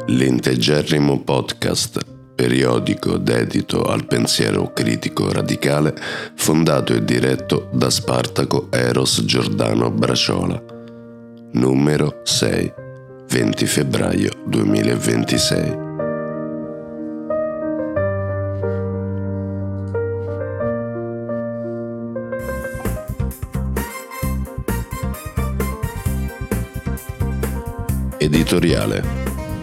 L'integerrimo podcast, periodico dedito al pensiero critico radicale, fondato e diretto da Spartaco Eros Giordano Braciola. Numero 6, 20 febbraio 2026. Editoriale.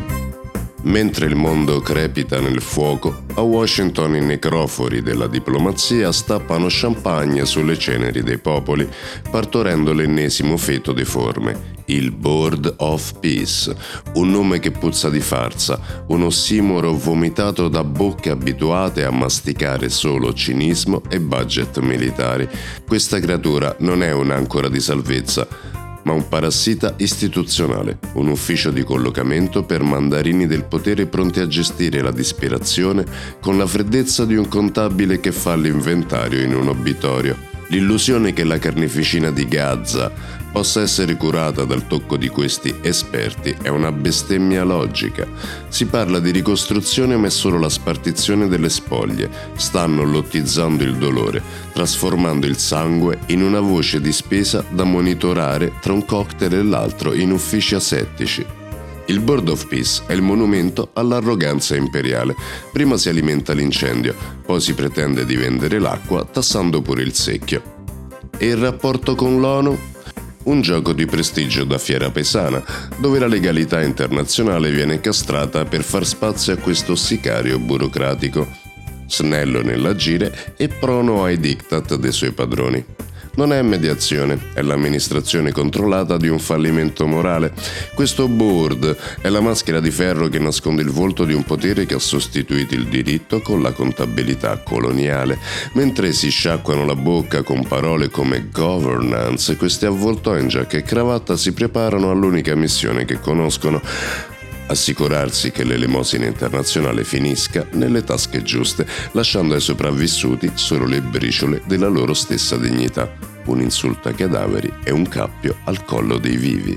Mentre il mondo crepita nel fuoco, a Washington i necrofori della diplomazia stappano champagne sulle ceneri dei popoli, partorendo l'ennesimo feto deforme, il Board of Peace, un nome che puzza di farsa, un ossimoro vomitato da bocche abituate a masticare solo cinismo e budget militari. Questa creatura non è un'ancora di salvezza, ma un parassita istituzionale, un ufficio di collocamento per mandarini del potere pronti a gestire la disperazione con la freddezza di un contabile che fa l'inventario in un obitorio. L'illusione che la carneficina di Gaza possa essere curata dal tocco di questi esperti è una bestemmia logica. Si parla di ricostruzione ma è solo la spartizione delle spoglie. Stanno lottizzando il dolore, trasformando il sangue in una voce di spesa da monitorare tra un cocktail e l'altro in uffici asettici. Il Board of Peace è il monumento all'arroganza imperiale. Prima si alimenta l'incendio, poi si pretende di vendere l'acqua tassando pure il secchio. E il rapporto con l'ONU? Un gioco di prestigio da fiera paesana, dove la legalità internazionale viene castrata per far spazio a questo sicario burocratico, snello nell'agire e prono ai diktat dei suoi padroni. Non è mediazione, è l'amministrazione controllata di un fallimento morale. Questo board è la maschera di ferro che nasconde il volto di un potere che ha sostituito il diritto con la contabilità coloniale. Mentre si sciacquano la bocca con parole come governance, questi avvoltoi in giacca e cravatta si preparano all'unica missione che conoscono: assicurarsi che l'elemosina internazionale finisca nelle tasche giuste, lasciando ai sopravvissuti solo le briciole della loro stessa dignità, un insulto ai cadaveri e un cappio al collo dei vivi.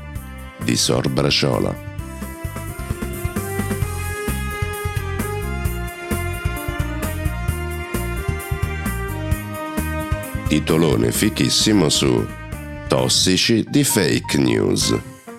Di Sor Braciola. Titolone fichissimo su Tossici di fake news.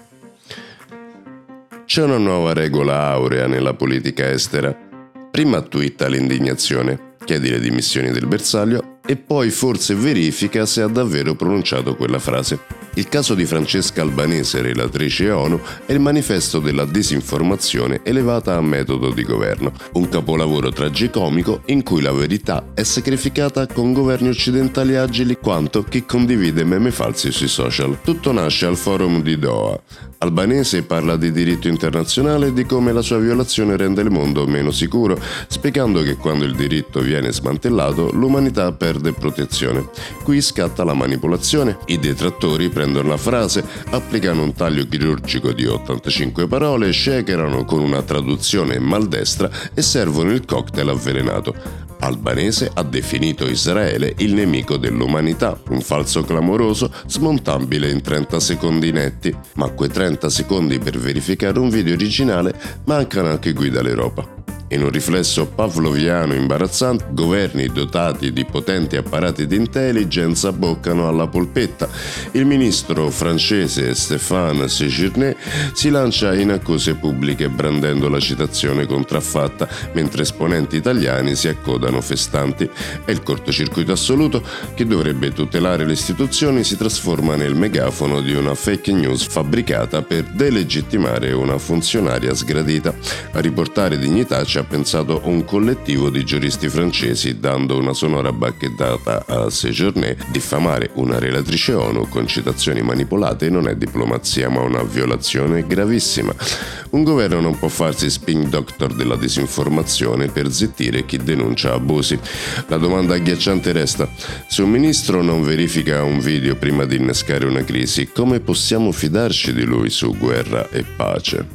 C'è una nuova regola aurea nella politica estera. Prima twitta l'indignazione, chiedi le dimissioni del bersaglio e poi forse verifica se ha davvero pronunciato quella frase. Il caso di Francesca Albanese, relatrice ONU, è il manifesto della disinformazione elevata a metodo di governo, un capolavoro tragicomico in cui la verità è sacrificata con governi occidentali agili quanto chi condivide meme falsi sui social. Tutto nasce al forum di Doha. Albanese parla di diritto internazionale e di come la sua violazione rende il mondo meno sicuro, spiegando che quando il diritto viene smantellato l'umanità perde protezione. Qui scatta la manipolazione. I detrattori prendono la frase, applicano un taglio chirurgico di 85 parole, shakerano con una traduzione maldestra e servono il cocktail avvelenato. Albanese ha definito Israele il nemico dell'umanità, un falso clamoroso smontabile in 30 secondi netti. Ma quei 30 secondi per verificare un video originale mancano anche qui dall'Europa. In un riflesso pavloviano imbarazzante, governi dotati di potenti apparati di intelligence abboccano alla polpetta. Il ministro francese Stéphane Séjourné si lancia in accuse pubbliche brandendo la citazione contraffatta, mentre esponenti italiani si accodano festanti. È il cortocircuito assoluto. Chi dovrebbe tutelare le istituzioni si trasforma nel megafono di una fake news fabbricata per delegittimare una funzionaria sgradita. A riportare dignità ci ha pensato un collettivo di giuristi francesi, dando una sonora bacchettata a Séjourné. Diffamare una relatrice ONU con citazioni manipolate non è diplomazia ma una violazione gravissima. Un governo non può farsi spin doctor della disinformazione per zittire chi denuncia abusi. La domanda agghiacciante resta: se un ministro non verifica un video prima di innescare una crisi, come possiamo fidarci di lui su guerra e pace?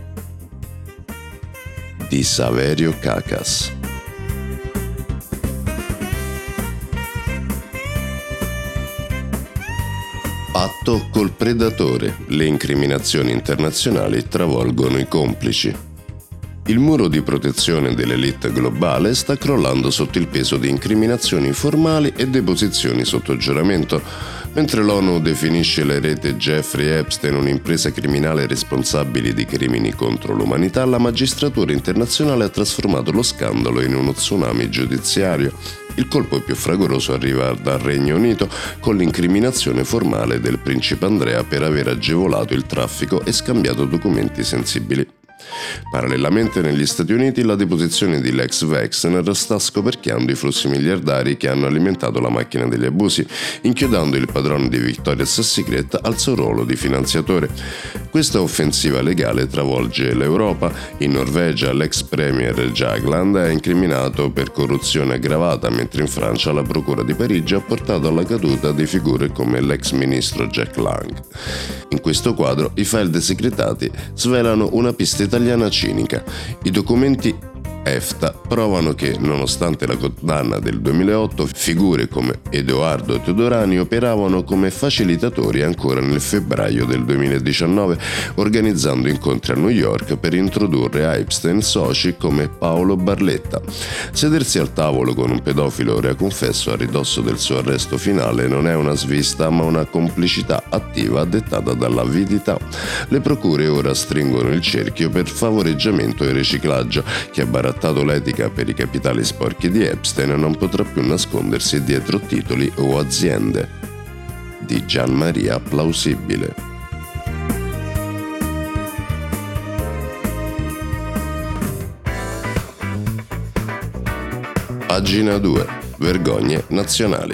Di Saverio Cacas. Patto col predatore. Le incriminazioni internazionali travolgono i complici. Il muro di protezione dell'elite globale sta crollando sotto il peso di incriminazioni formali e deposizioni sotto giuramento. Mentre l'ONU definisce la rete Jeffrey Epstein un'impresa criminale responsabile di crimini contro l'umanità, la magistratura internazionale ha trasformato lo scandalo in uno tsunami giudiziario. Il colpo più fragoroso arriva dal Regno Unito con l'incriminazione formale del principe Andrea per aver agevolato il traffico e scambiato documenti sensibili. Parallelamente negli Stati Uniti la deposizione di Lex Wexner sta scoperchiando i flussi miliardari che hanno alimentato la macchina degli abusi, inchiodando il padrone di Victoria's Secret al suo ruolo di finanziatore. Questa offensiva legale travolge l'Europa. In Norvegia l'ex premier Jagland è incriminato per corruzione aggravata, mentre in Francia la procura di Parigi ha portato alla caduta di figure come l'ex ministro Jack Lang. In questo quadro i file desecretati svelano una pista italiana cinica. I documenti EFTA provano che, nonostante la condanna del 2008, figure come Edoardo Teodorani operavano come facilitatori ancora nel febbraio del 2019, organizzando incontri a New York per introdurre a Epstein soci come Paolo Barletta. Sedersi al tavolo con un pedofilo ora confesso a ridosso del suo arresto finale non è una svista, ma una complicità attiva dettata dall'avidità. Le procure ora stringono il cerchio per favoreggiamento e riciclaggio. Chi ha barattato l'etica per i capitali sporchi di Epstein non potrà più nascondersi dietro titoli o aziende. Di Gian Maria Plausibile. Pagina 2. Vergogne nazionali.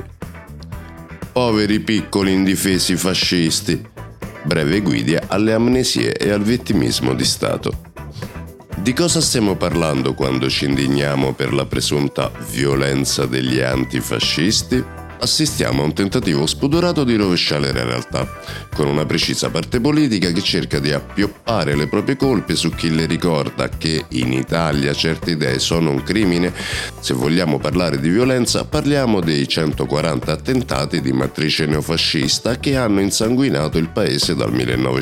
Poveri piccoli indifesi fascisti. Breve guida alle amnesie e al vittimismo di Stato. Di cosa stiamo parlando quando ci indigniamo per la presunta violenza degli antifascisti? Assistiamo a un tentativo spudorato di rovesciare la realtà, con una precisa parte politica che cerca di appioppare le proprie colpe su chi le ricorda che in Italia certe idee sono un crimine. Se vogliamo parlare di violenza, parliamo dei 140 attentati di matrice neofascista che hanno insanguinato il paese dal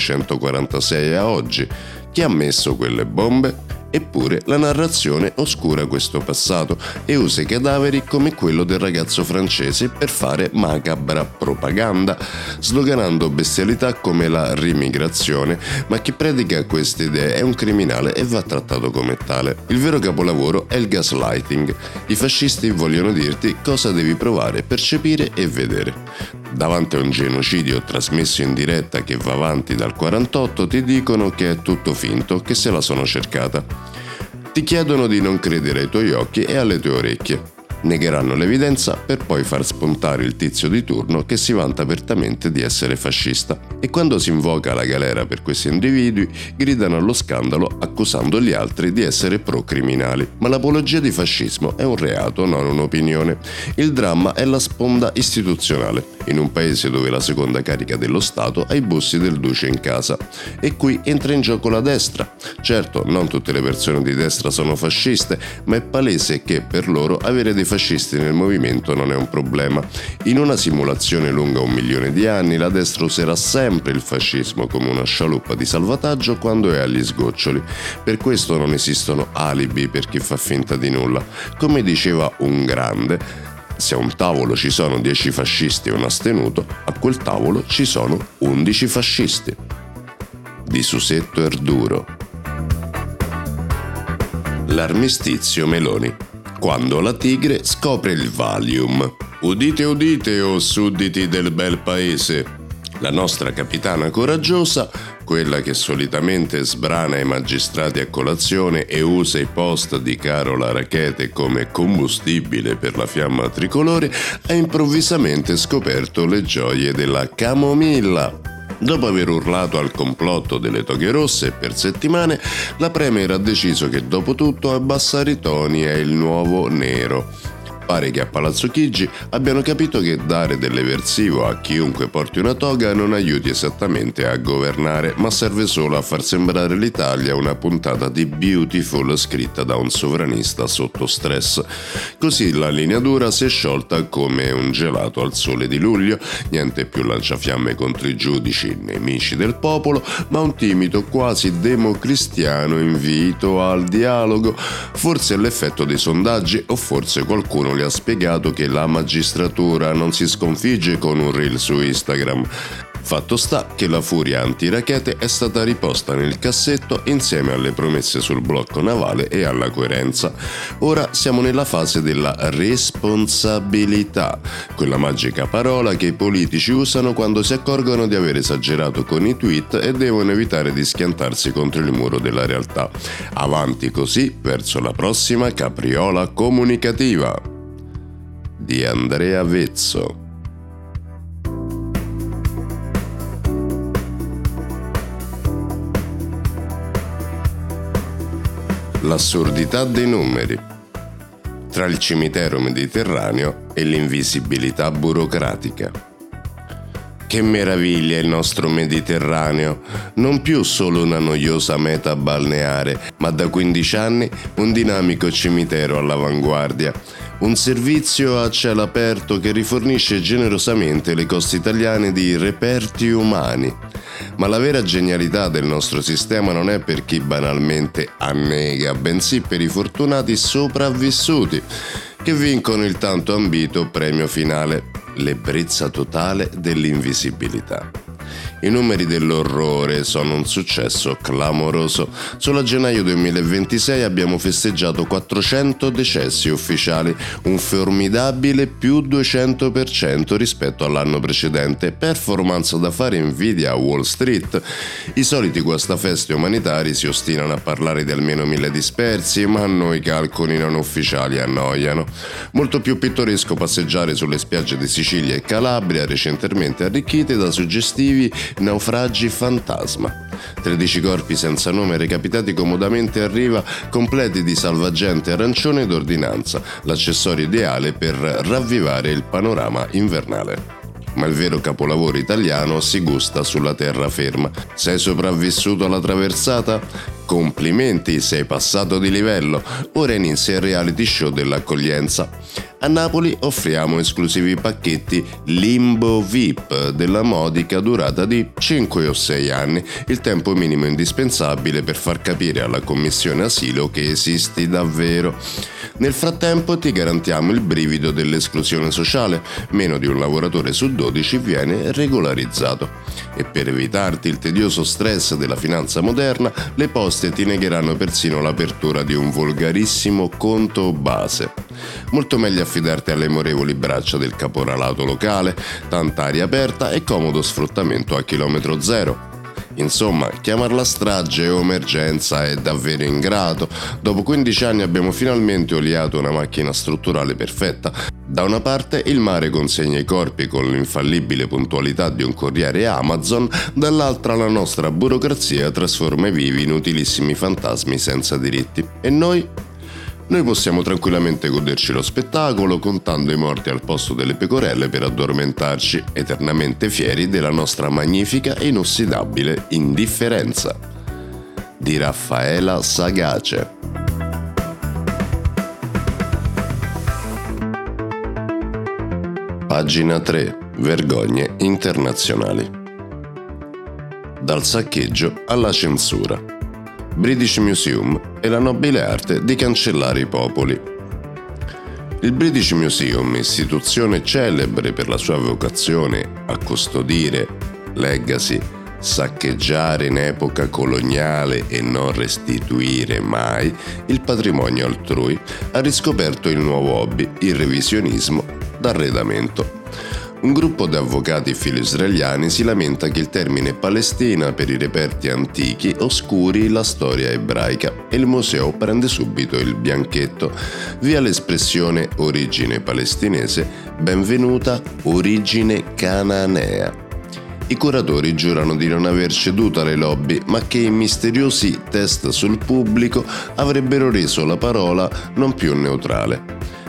1946 a oggi. Chi ha messo quelle bombe? Eppure la narrazione oscura questo passato e usa i cadaveri come quello del ragazzo francese per fare macabra propaganda, sloganando bestialità come la rimigrazione, ma chi predica queste idee è un criminale e va trattato come tale. Il vero capolavoro è il gaslighting. I fascisti vogliono dirti cosa devi provare, percepire e vedere. Davanti a un genocidio trasmesso in diretta che va avanti dal 48 ti dicono che è tutto finto, che se la sono cercata. Ti chiedono di non credere ai tuoi occhi e alle tue orecchie. Negheranno l'evidenza per poi far spuntare il tizio di turno che si vanta apertamente di essere fascista. E quando si invoca la galera per questi individui, gridano allo scandalo accusando gli altri di essere pro-criminali. Ma l'apologia di fascismo è un reato, non un'opinione. Il dramma è la sponda istituzionale, in un paese dove la seconda carica dello Stato ha i bussi del duce in casa. E qui entra in gioco la destra. Certo, non tutte le persone di destra sono fasciste, ma è palese che per loro avere dei fascisti nel movimento non è un problema. In una simulazione lunga 1 milione di anni, la destra userà sempre il fascismo come una scialuppa di salvataggio quando è agli sgoccioli. Per questo non esistono alibi per chi fa finta di nulla. Come diceva un grande, se a un tavolo ci sono 10 fascisti e un astenuto, a quel tavolo ci sono 11 fascisti. Di Susetto Erduro. L'armistizio Meloni. Quando la tigre scopre il Valium. Udite udite, o sudditi del bel paese. La nostra capitana coraggiosa, quella che solitamente sbrana i magistrati a colazione e usa i post di Carola Rackete come combustibile per la fiamma tricolore, ha improvvisamente scoperto le gioie della camomilla. Dopo aver urlato al complotto delle toghe rosse per settimane, la premier ha deciso che dopo tutto abbassare i toni è il nuovo nero. Pare che a Palazzo Chigi abbiano capito che dare dell'eversivo a chiunque porti una toga non aiuti esattamente a governare, ma serve solo a far sembrare l'Italia una puntata di Beautiful scritta da un sovranista sotto stress. Così la linea dura si è sciolta come un gelato al sole di luglio, niente più lanciafiamme contro i giudici, nemici del popolo, ma un timido, quasi democristiano invito al dialogo. Forse è l'effetto dei sondaggi, o forse qualcuno le ha spiegato che la magistratura non si sconfigge con un reel su Instagram. Fatto sta che la furia antirachete è stata riposta nel cassetto insieme alle promesse sul blocco navale e alla coerenza. Ora siamo nella fase della responsabilità, quella magica parola che i politici usano quando si accorgono di aver esagerato con i tweet e devono evitare di schiantarsi contro il muro della realtà. Avanti così verso la prossima capriola comunicativa. Di Andrea Vezzo. L'assurdità dei numeri. Tra il cimitero mediterraneo e l'invisibilità burocratica. Che meraviglia il nostro Mediterraneo, non più solo una noiosa meta balneare, ma da 15 anni un dinamico cimitero all'avanguardia. Un servizio a cielo aperto che rifornisce generosamente le coste italiane di reperti umani. Ma la vera genialità del nostro sistema non è per chi banalmente annega, bensì per i fortunati sopravvissuti, che vincono il tanto ambito premio finale, l'ebbrezza totale dell'invisibilità. I numeri dell'orrore sono un successo clamoroso. Solo a gennaio 2026 abbiamo festeggiato 400 decessi ufficiali, un formidabile più 200% rispetto all'anno precedente, performance da fare invidia a Wall Street. I soliti guastafeste umanitari si ostinano a parlare di almeno 1000 dispersi, ma a noi i calcoli non ufficiali annoiano. Molto più pittoresco passeggiare sulle spiagge di Sicilia e Calabria, recentemente arricchite da suggestivi naufragi fantasma. 13 corpi senza nome recapitati comodamente a riva, completi di salvagente arancione d'ordinanza, l'accessorio ideale per ravvivare il panorama invernale. Ma il vero capolavoro italiano si gusta sulla terraferma. Sei sopravvissuto alla traversata? Complimenti, sei passato di livello. Ora inizia il reality show dell'accoglienza. A Napoli offriamo esclusivi pacchetti Limbo VIP della modica durata di 5 o 6 anni, il tempo minimo indispensabile per far capire alla commissione asilo che esisti davvero. Nel frattempo ti garantiamo il brivido dell'esclusione sociale, meno di un lavoratore su 12 viene regolarizzato. E per evitarti il tedioso stress della finanza moderna, le poste ti negheranno persino l'apertura di un volgarissimo conto base. Molto meglio affidarti alle amorevoli braccia del caporalato locale, tanta aria aperta e comodo sfruttamento a chilometro zero. Insomma, chiamarla strage o emergenza è davvero ingrato. Dopo 15 anni abbiamo finalmente oliato una macchina strutturale perfetta. Da una parte il mare consegna i corpi con l'infallibile puntualità di un corriere Amazon, dall'altra la nostra burocrazia trasforma i vivi in utilissimi fantasmi senza diritti. E noi? Noi possiamo tranquillamente goderci lo spettacolo contando i morti al posto delle pecorelle per addormentarci, eternamente fieri della nostra magnifica e inossidabile indifferenza. Di Raffaela Sagace. Pagina 3. Vergogne internazionali. Dal saccheggio alla censura. British Museum è la nobile arte di cancellare i popoli. Il British Museum, istituzione celebre per la sua vocazione a custodire, legacy, saccheggiare in epoca coloniale e non restituire mai il patrimonio altrui, ha riscoperto il nuovo hobby, il revisionismo d'arredamento. Un gruppo di avvocati filo-israeliani si lamenta che il termine Palestina per i reperti antichi oscuri la storia ebraica e il museo prende subito il bianchetto. Via l'espressione origine palestinese, benvenuta origine cananea. I curatori giurano di non aver ceduto alle lobby, ma che i misteriosi test sul pubblico avrebbero reso la parola non più neutrale.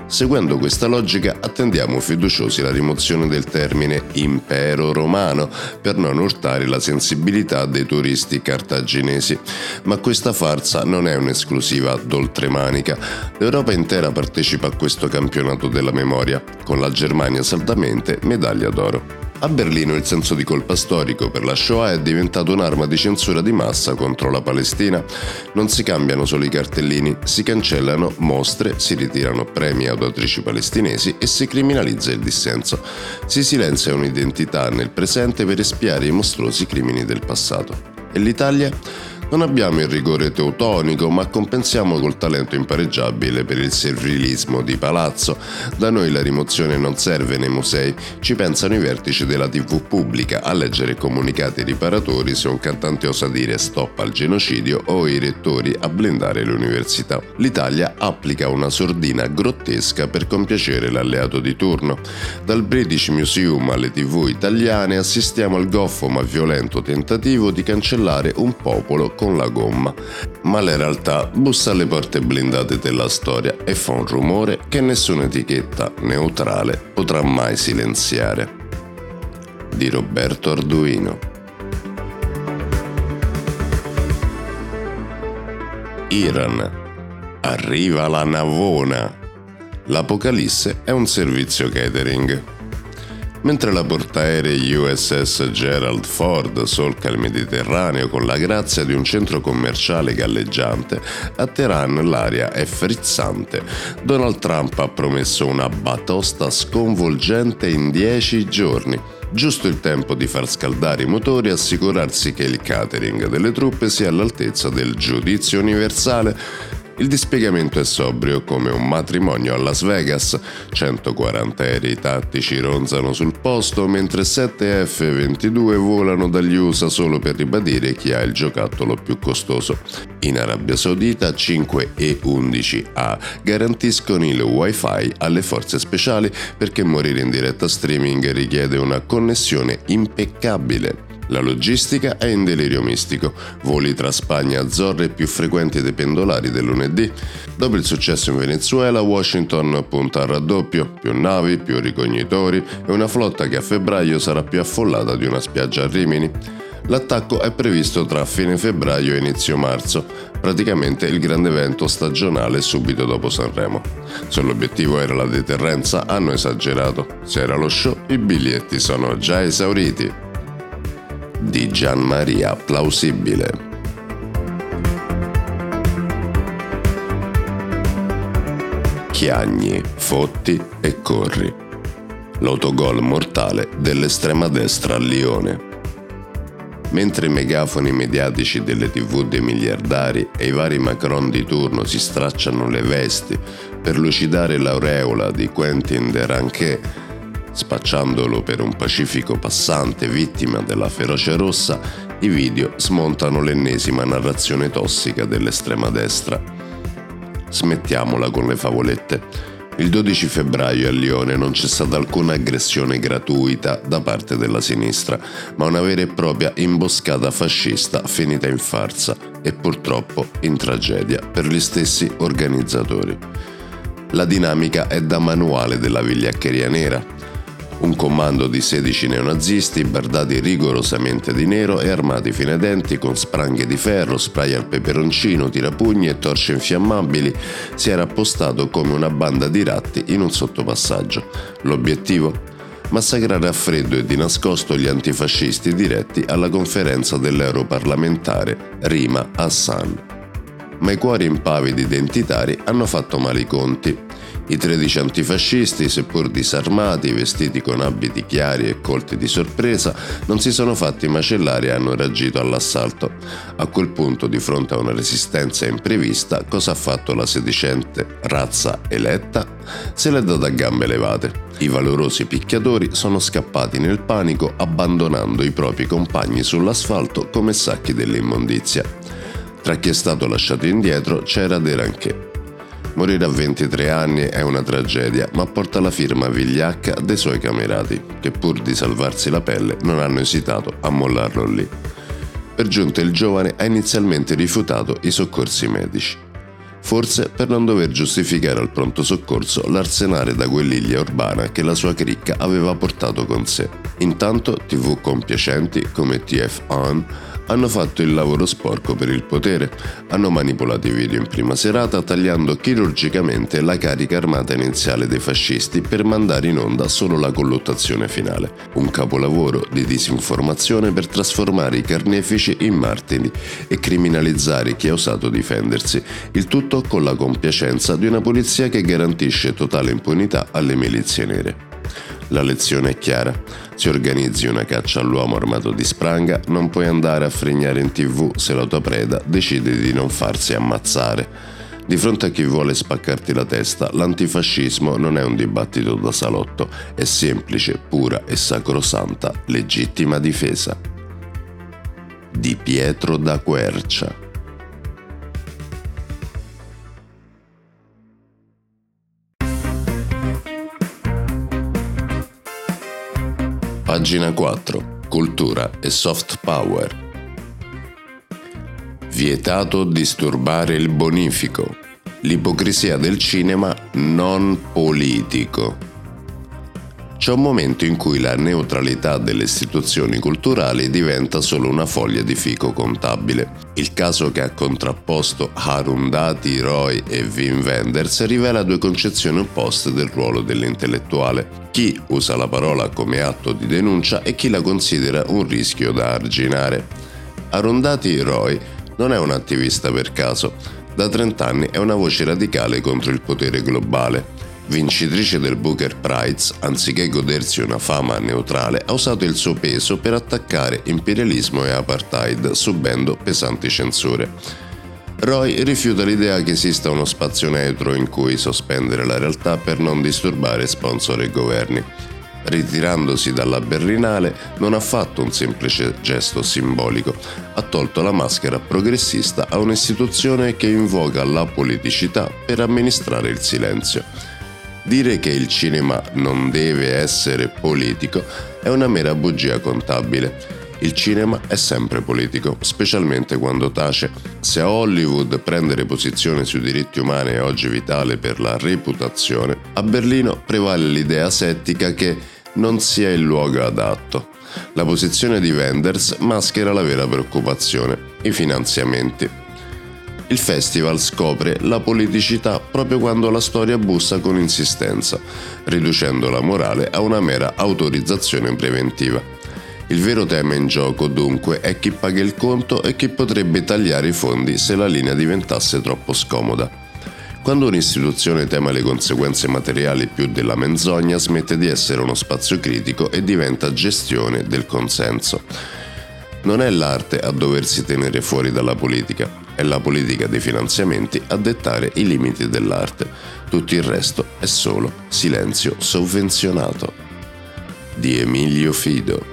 Seguendo questa logica attendiamo fiduciosi la rimozione del termine impero romano per non urtare la sensibilità dei turisti cartaginesi. Ma questa farsa non è un'esclusiva d'oltremanica. L'Europa intera partecipa a questo campionato della memoria, con la Germania saldamente medaglia d'oro. A Berlino il senso di colpa storico per la Shoah è diventato un'arma di censura di massa contro la Palestina. Non si cambiano solo i cartellini, si cancellano mostre, si ritirano premi ad autrici palestinesi e si criminalizza il dissenso. Si silenzia un'identità nel presente per espiare i mostruosi crimini del passato. E l'Italia? Non abbiamo il rigore teutonico, ma compensiamo col talento impareggiabile per il servilismo di palazzo. Da noi la rimozione non serve nei musei, ci pensano i vertici della TV pubblica a leggere comunicati riparatori se un cantante osa dire stop al genocidio o i rettori a blindare le università. L'Italia applica una sordina grottesca per compiacere l'alleato di turno. Dal British Museum alle TV italiane assistiamo al goffo ma violento tentativo di cancellare un popolo con la gomma, ma la realtà bussa alle porte blindate della storia e fa un rumore che nessuna etichetta neutrale potrà mai silenziare. Di Roberto Arduino. Iran. Arriva la navona. L'Apocalisse è un servizio catering. Mentre la portaerei USS Gerald Ford solca il Mediterraneo con la grazia di un centro commerciale galleggiante, a Teheran l'aria è frizzante. Donald Trump ha promesso una batosta sconvolgente in 10 giorni. Giusto il tempo di far scaldare i motori e assicurarsi che il catering delle truppe sia all'altezza del giudizio universale. Il dispiegamento è sobrio come un matrimonio a Las Vegas. 140 aerei tattici ronzano sul posto mentre 7 F-22 volano dagli USA solo per ribadire chi ha il giocattolo più costoso. In Arabia Saudita 5 E-11A garantiscono il Wi-Fi alle forze speciali perché morire in diretta streaming richiede una connessione impeccabile. La logistica è in delirio mistico, voli tra Spagna e Azzorre più frequenti dei pendolari del lunedì. Dopo il successo in Venezuela, Washington punta al raddoppio, più navi, più ricognitori e una flotta che a febbraio sarà più affollata di una spiaggia a Rimini. L'attacco è previsto tra fine febbraio e inizio marzo, praticamente il grande evento stagionale subito dopo Sanremo. Se l'obiettivo era la deterrenza, hanno esagerato. Se era lo show, i biglietti sono già esauriti. Di Gianmaria Plausibile. Chiagni, fotti e corri. L'autogol mortale dell'estrema destra a Lione. Mentre i megafoni mediatici delle TV dei miliardari e i vari Macron di turno si stracciano le vesti per lucidare l'aureola di Quentin Deranché, spacciandolo per un pacifico passante vittima della ferocia rossa, i video smontano l'ennesima narrazione tossica dell'estrema destra. Smettiamola con le favolette. Il 12 febbraio a Lione non c'è stata alcuna aggressione gratuita da parte della sinistra, ma una vera e propria imboscata fascista finita in farsa e purtroppo in tragedia per gli stessi organizzatori. La dinamica è da manuale della vigliaccheria nera. Un comando di 16 neonazisti bardati rigorosamente di nero e armati fino ai denti con spranghe di ferro, spray al peperoncino, tirapugni e torce infiammabili si era appostato come una banda di ratti in un sottopassaggio. L'obiettivo? Massacrare a freddo e di nascosto gli antifascisti diretti alla conferenza dell'europarlamentare Rima Hassan. Ma i cuori impavidi identitari hanno fatto male i conti. I 13 antifascisti, seppur disarmati, vestiti con abiti chiari e colti di sorpresa, non si sono fatti macellare e hanno reagito all'assalto. A quel punto, di fronte a una resistenza imprevista, cosa ha fatto la sedicente razza eletta? Se l'è data a gambe levate. I valorosi picchiatori sono scappati nel panico, abbandonando i propri compagni sull'asfalto come sacchi dell'immondizia. Tra chi è stato lasciato indietro c'era Deranché. Morire a 23 anni è una tragedia, ma porta la firma vigliacca dei suoi camerati, che pur di salvarsi la pelle non hanno esitato a mollarlo lì. Per giunta il giovane ha inizialmente rifiutato i soccorsi medici. forse per non dover giustificare al pronto soccorso l'arsenale da guerriglia urbana che la sua cricca aveva portato con sé. Intanto TV compiacenti come TF1 hanno fatto il lavoro sporco per il potere, hanno manipolato i video in prima serata tagliando chirurgicamente la carica armata iniziale dei fascisti per mandare in onda solo la colluttazione finale, un capolavoro di disinformazione per trasformare i carnefici in martiri e criminalizzare chi ha osato difendersi, il tutto con la compiacenza di una polizia che garantisce totale impunità alle milizie nere. La lezione è chiara: si organizzi una caccia all'uomo armato di spranga, non puoi andare a fregnare in TV se la tua preda decide di non farsi ammazzare. Di fronte a chi vuole spaccarti la testa, l'antifascismo non è un dibattito da salotto, è semplice, pura e sacrosanta legittima difesa. Di Pietro da Quercia. Pagina 4. Cultura e soft power. Vietato disturbare il bonifico. L'ipocrisia del cinema non politico. C'è un momento in cui la neutralità delle istituzioni culturali diventa solo una foglia di fico contabile. Il caso che ha contrapposto Arundhati Roy e Wim Wenders rivela due concezioni opposte del ruolo dell'intellettuale. Chi usa la parola come atto di denuncia e chi la considera un rischio da arginare. Arundhati Roy non è un attivista per caso. Da 30 anni è una voce radicale contro il potere globale. Vincitrice del Booker Prize, anziché godersi una fama neutrale, ha usato il suo peso per attaccare imperialismo e apartheid, subendo pesanti censure. Roy rifiuta l'idea che esista uno spazio neutro in cui sospendere la realtà per non disturbare sponsor e governi. Ritirandosi dalla Berlinale non ha fatto un semplice gesto simbolico, ha tolto la maschera progressista a un'istituzione che invoca la politicità per amministrare il silenzio. Dire che il cinema non deve essere politico è una mera bugia contabile. Il cinema è sempre politico, specialmente quando tace. Se a Hollywood prendere posizione sui diritti umani è oggi vitale per la reputazione, a Berlino prevale l'idea asettica che non sia il luogo adatto. La posizione di Wenders maschera la vera preoccupazione: i finanziamenti. Il festival scopre la politicità proprio quando la storia bussa con insistenza, riducendo la morale a una mera autorizzazione preventiva. Il vero tema in gioco, dunque, è chi paga il conto e chi potrebbe tagliare i fondi se la linea diventasse troppo scomoda. Quando un'istituzione tema le conseguenze materiali più della menzogna, smette di essere uno spazio critico e diventa gestione del consenso. Non è l'arte a doversi tenere fuori dalla politica, è la politica dei finanziamenti a dettare i limiti dell'arte. Tutto il resto è solo silenzio sovvenzionato. Di Emilio Fido.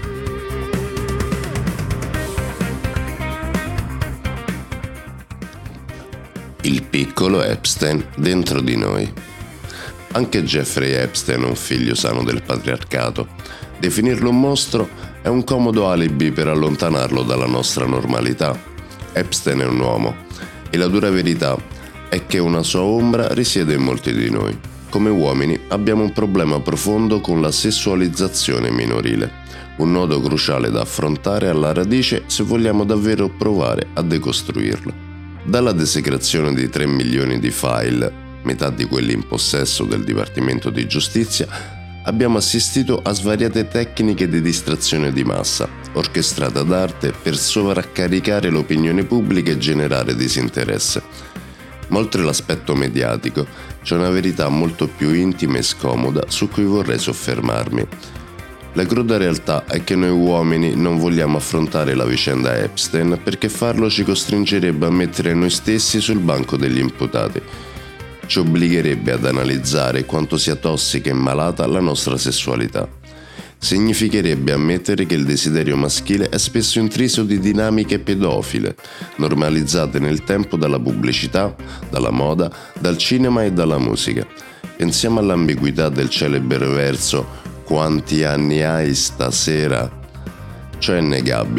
Il piccolo Epstein dentro di noi. Anche Jeffrey Epstein è un figlio sano del patriarcato. Definirlo un mostro è un comodo alibi per allontanarlo dalla nostra normalità. Epstein è un uomo e la dura verità è che una sua ombra risiede in molti di noi. Come uomini abbiamo un problema profondo con la sessualizzazione minorile, un nodo cruciale da affrontare alla radice se vogliamo davvero provare a decostruirlo. Dalla desecrazione di 3 milioni di file, metà di quelli in possesso del Dipartimento di Giustizia, abbiamo assistito a svariate tecniche di distrazione di massa, orchestrate ad arte per sovraccaricare l'opinione pubblica e generare disinteresse. Ma oltre l'aspetto mediatico, c'è una verità molto più intima e scomoda su cui vorrei soffermarmi. La cruda realtà è che noi uomini non vogliamo affrontare la vicenda Epstein perché farlo ci costringerebbe a mettere noi stessi sul banco degli imputati. Ci obbligherebbe ad analizzare quanto sia tossica e malata la nostra sessualità. Significherebbe ammettere che il desiderio maschile è spesso intriso di dinamiche pedofile, normalizzate nel tempo dalla pubblicità, dalla moda, dal cinema e dalla musica. Pensiamo all'ambiguità del celebre verso "Quanti anni hai stasera?". Ciò è innegabile.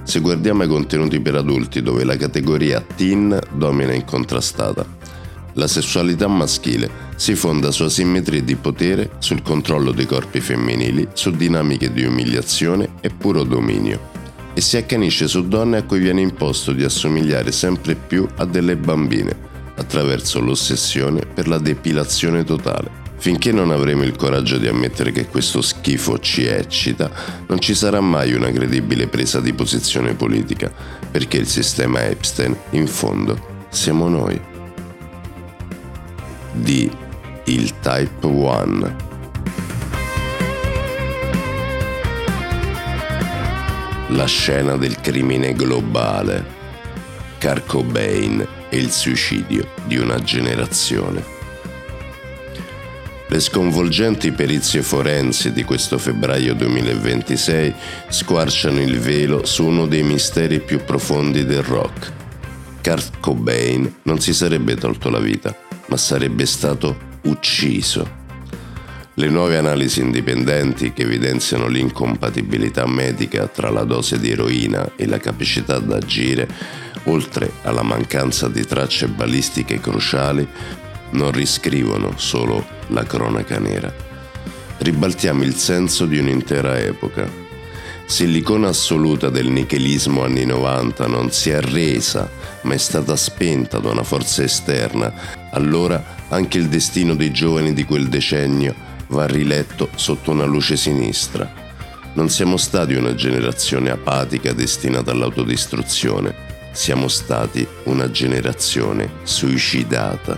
se guardiamo ai contenuti per adulti dove la categoria teen domina incontrastata. La sessualità maschile si fonda su asimmetrie di potere, sul controllo dei corpi femminili, su dinamiche di umiliazione e puro dominio. E si accanisce su donne a cui viene imposto di assomigliare sempre più a delle bambine, attraverso l'ossessione per la depilazione totale. Finché non avremo il coraggio di ammettere che questo schifo ci eccita, non ci sarà mai una credibile presa di posizione politica, perché il sistema Epstein, in fondo, siamo noi. D. Il Type 1. La scena del crimine globale. Kurt Cobain e il suicidio di una generazione. Le sconvolgenti perizie forensi di questo febbraio 2026 squarciano il velo su uno dei misteri più profondi del rock. Kurt Cobain non si sarebbe tolto la vita, ma sarebbe stato ucciso. Le nuove analisi indipendenti che evidenziano l'incompatibilità medica tra la dose di eroina e la capacità d'agire, oltre alla mancanza di tracce balistiche cruciali, non riscrivono solo la cronaca nera. Ribaltiamo il senso di un'intera epoca. Se l'icona assoluta del nichilismo anni 90 non si è arresa, ma è stata spenta da una forza esterna, allora anche il destino dei giovani di quel decennio va riletto sotto una luce sinistra. Non siamo stati una generazione apatica destinata all'autodistruzione, siamo stati una generazione suicidata.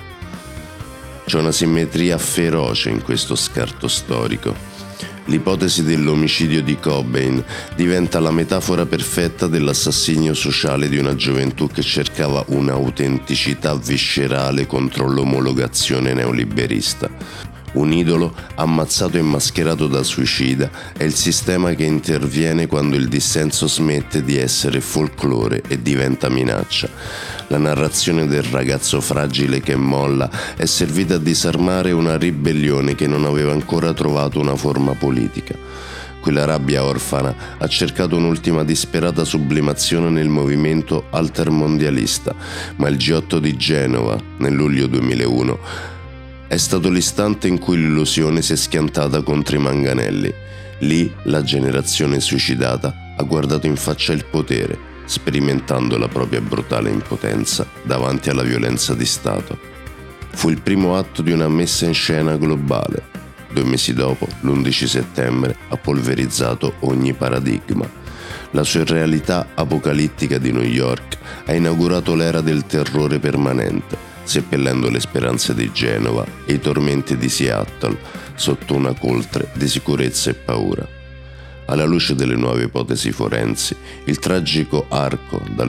C'è una simmetria feroce in questo scarto storico. L'ipotesi dell'omicidio di Cobain diventa la metafora perfetta dell'assassinio sociale di una gioventù che cercava un'autenticità viscerale contro l'omologazione neoliberista. Un idolo ammazzato e mascherato da suicida è il sistema che interviene quando il dissenso smette di essere folklore e diventa minaccia. La narrazione del ragazzo fragile che molla è servita a disarmare una ribellione che non aveva ancora trovato una forma politica. Quella rabbia orfana ha cercato un'ultima disperata sublimazione nel movimento altermondialista, ma il G8 di Genova, nel luglio 2001, è stato l'istante in cui l'illusione si è schiantata contro i manganelli. Lì la generazione suicidata ha guardato in faccia il potere, sperimentando la propria brutale impotenza davanti alla violenza di Stato. Fu il primo atto di una messa in scena globale. 2 mesi dopo, l'11 settembre, ha polverizzato ogni paradigma. La surrealità apocalittica di New York ha inaugurato l'era del terrore permanente, seppellendo le speranze di Genova e i tormenti di Seattle sotto una coltre di sicurezza e paura. Alla luce delle nuove ipotesi forensi, il tragico arco dal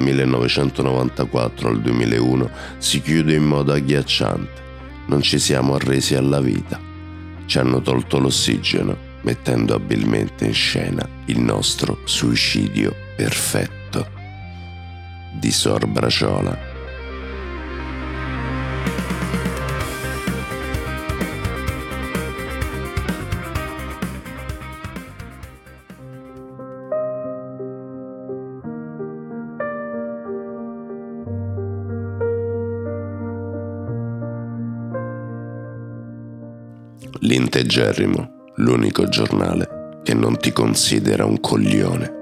1994 al 2001 si chiude in modo agghiacciante. Non ci siamo arresi alla vita. Ci hanno tolto l'ossigeno, mettendo abilmente in scena il nostro suicidio perfetto. Di Sor Braciola. L'integerrimo, l'unico giornale che non ti considera un coglione.